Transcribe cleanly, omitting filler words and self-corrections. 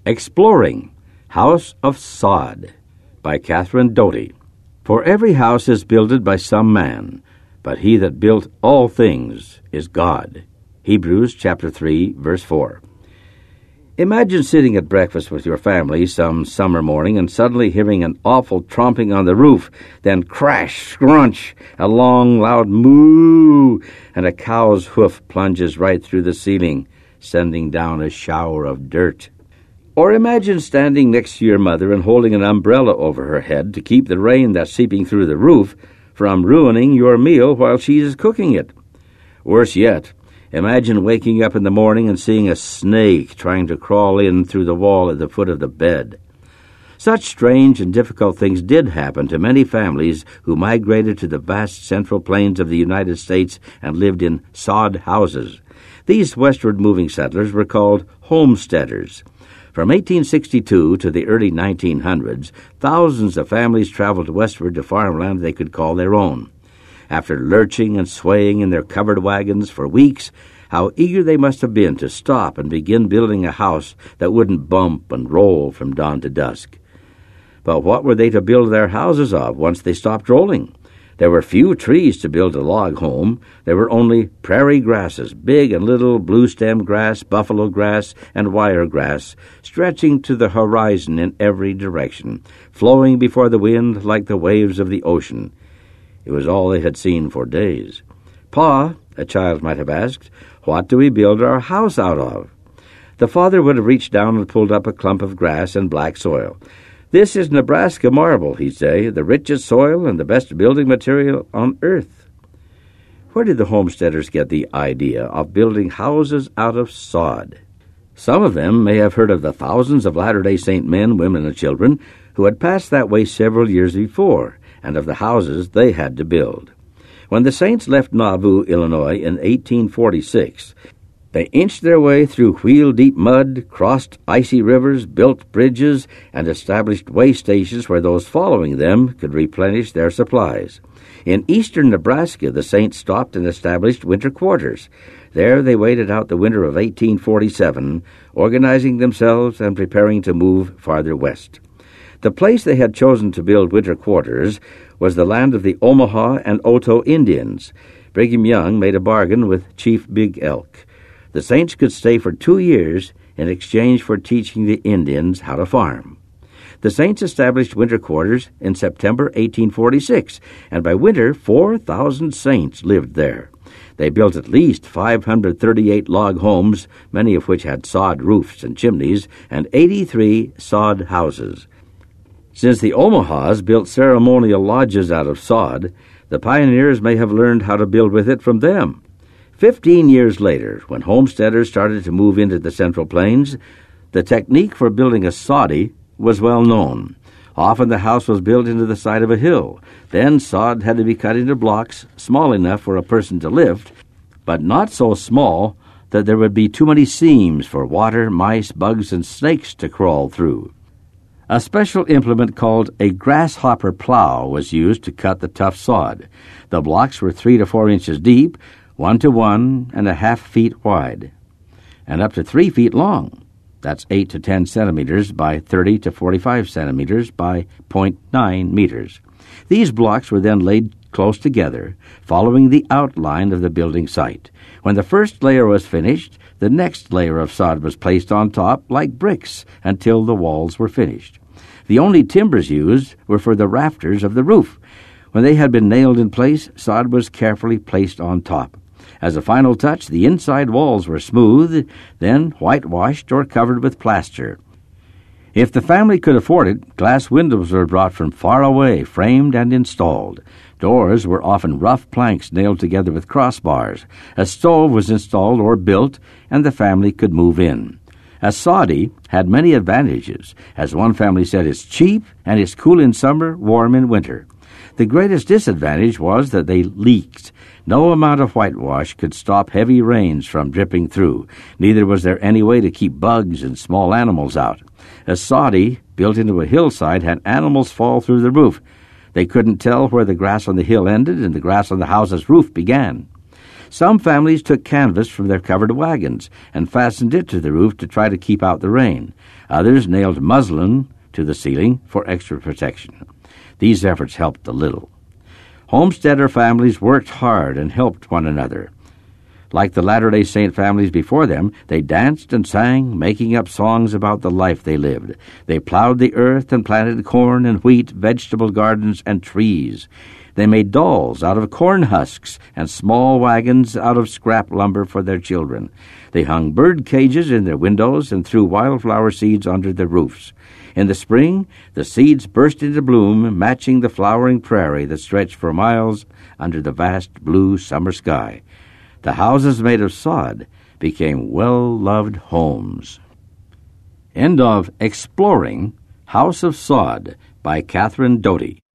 Exploring House of Sod by Catherine Doty. For every house is builded by some man, but he that built all things is God. Hebrews chapter 3, verse 4. Imagine sitting at breakfast with your family some summer morning and suddenly hearing an awful tromping on the roof, then crash, scrunch, a long, loud moo, and a cow's hoof plunges right through the ceiling, sending down a shower of dirt. Or imagine standing next to your mother and holding an umbrella over her head to keep the rain that's seeping through the roof from ruining your meal while she is cooking it. Worse yet, imagine waking up in the morning and seeing a snake trying to crawl in through the wall at the foot of the bed. Such strange and difficult things did happen to many families who migrated to the vast central plains of the United States and lived in sod houses. These westward moving settlers were called homesteaders. From 1862 to the early 1900s, thousands of families traveled westward to farmland they could call their own. After lurching and swaying in their covered wagons for weeks, how eager they must have been to stop and begin building a house that wouldn't bump and roll from dawn to dusk. But what were they to build their houses of once they stopped rolling? There were few trees to build a log home. There were only prairie grasses, big and little, blue-stem grass, buffalo grass, and wire grass, stretching to the horizon in every direction, flowing before the wind like the waves of the ocean. It was all they had seen for days. "Pa," a child might have asked, "what do we build our house out of?" The father would have reached down and pulled up a clump of grass and black soil. "This is Nebraska marble," he'd say, "the richest soil and the best building material on earth." Where did the homesteaders get the idea of building houses out of sod? Some of them may have heard of the thousands of Latter-day Saint men, women, and children who had passed that way several years before, and of the houses they had to build. When the Saints left Nauvoo, Illinois, in 1846, they inched their way through wheel-deep mud, crossed icy rivers, built bridges, and established way stations where those following them could replenish their supplies. In eastern Nebraska, the Saints stopped and established winter quarters. There they waited out the winter of 1847, organizing themselves and preparing to move farther west. The place they had chosen to build winter quarters was the land of the Omaha and Otoe Indians. Brigham Young made a bargain with Chief Big Elk. The Saints could stay for 2 years in exchange for teaching the Indians how to farm. The Saints established winter quarters in September 1846, and by winter 4,000 Saints lived there. They built at least 538 log homes, many of which had sod roofs and chimneys, and 83 sod houses. Since the Omahas built ceremonial lodges out of sod, the pioneers may have learned how to build with it from them. 15 years later, when homesteaders started to move into the Central Plains, the technique for building a soddy was well known. Often the house was built into the side of a hill. Then sod had to be cut into blocks small enough for a person to lift, but not so small that there would be too many seams for water, mice, bugs, and snakes to crawl through. A special implement called a grasshopper plow was used to cut the tough sod. The blocks were 3 to 4 inches deep, 1 to 1.5 feet wide, and up to 3 feet long. That's 8 to 10 centimeters by 30 to 45 centimeters by 0.9 meters. These blocks were then laid close together, following the outline of the building site. When the first layer was finished, the next layer of sod was placed on top like bricks until the walls were finished. The only timbers used were for the rafters of the roof. When they had been nailed in place, sod was carefully placed on top. As a final touch, the inside walls were smoothed, then whitewashed or covered with plaster. If the family could afford it, glass windows were brought from far away, framed and installed. Doors were often rough planks nailed together with crossbars. A stove was installed or built, and the family could move in. A soddy had many advantages. As one family said, it's cheap and it's cool in summer, warm in winter. The greatest disadvantage was that they leaked. No amount of whitewash could stop heavy rains from dripping through. Neither was there any way to keep bugs and small animals out. A soddy built into a hillside had animals fall through the roof. They couldn't tell where the grass on the hill ended and the grass on the house's roof began. Some families took canvas from their covered wagons and fastened it to the roof to try to keep out the rain. Others nailed muslin to the ceiling for extra protection. These efforts helped a little. Homesteader families worked hard and helped one another. Like the Latter-day Saint families before them, they danced and sang, making up songs about the life they lived. They plowed the earth and planted corn and wheat, vegetable gardens, and trees. They made dolls out of corn husks and small wagons out of scrap lumber for their children. They hung bird cages in their windows and threw wildflower seeds under their roofs. In the spring, the seeds burst into bloom, matching the flowering prairie that stretched for miles under the vast blue summer sky. The houses made of sod became well-loved homes. End of Exploring House of Sod by Catherine Doty.